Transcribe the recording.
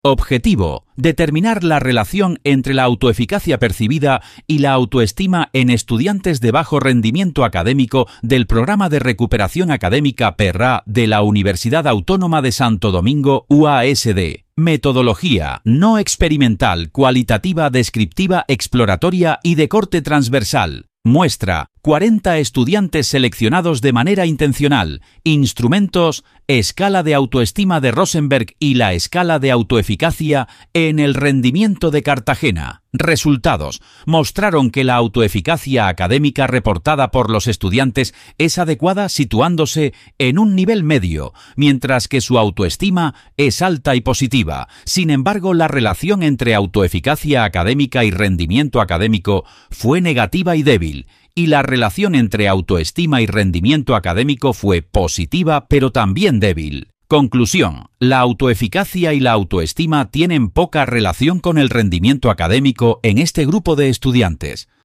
Objetivo: determinar la relación entre la autoeficacia percibida y la autoestima en estudiantes de bajo rendimiento académico del Programa de Recuperación Académica PERRA de la Universidad Autónoma de Santo Domingo UASD. Metodología: no experimental, cualitativa, descriptiva, exploratoria y de corte transversal. Muestra: 40 estudiantes seleccionados de manera intencional. Instrumentos: escala de autoestima de Rosenberg y la escala de autoeficacia en el rendimiento de Cartagena. Resultados: mostraron que la autoeficacia académica reportada por los estudiantes es adecuada situándose en un nivel medio, mientras que su autoestima es alta y positiva. Sin embargo, la relación entre autoeficacia académica y rendimiento académico fue negativa y débil, y la relación entre autoestima y rendimiento académico fue positiva pero también débil. Conclusión: la autoeficacia y la autoestima tienen poca relación con el rendimiento académico en este grupo de estudiantes.